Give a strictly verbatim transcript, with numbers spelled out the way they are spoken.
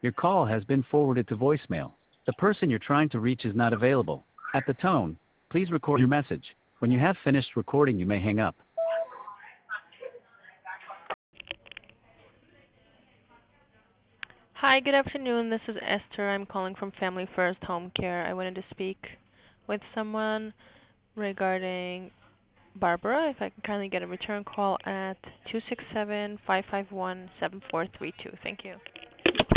Your call has been forwarded to voicemail. The person you're trying to reach is not available. At the tone, please record your message. When you have finished recording, you may hang up. Hi, good afternoon. This is Esther. I'm calling from Family First Home Care. I wanted to speak with someone regarding Barbara. If I can kindly get a return call at two six seven, five five one, seven four three two. Thank you.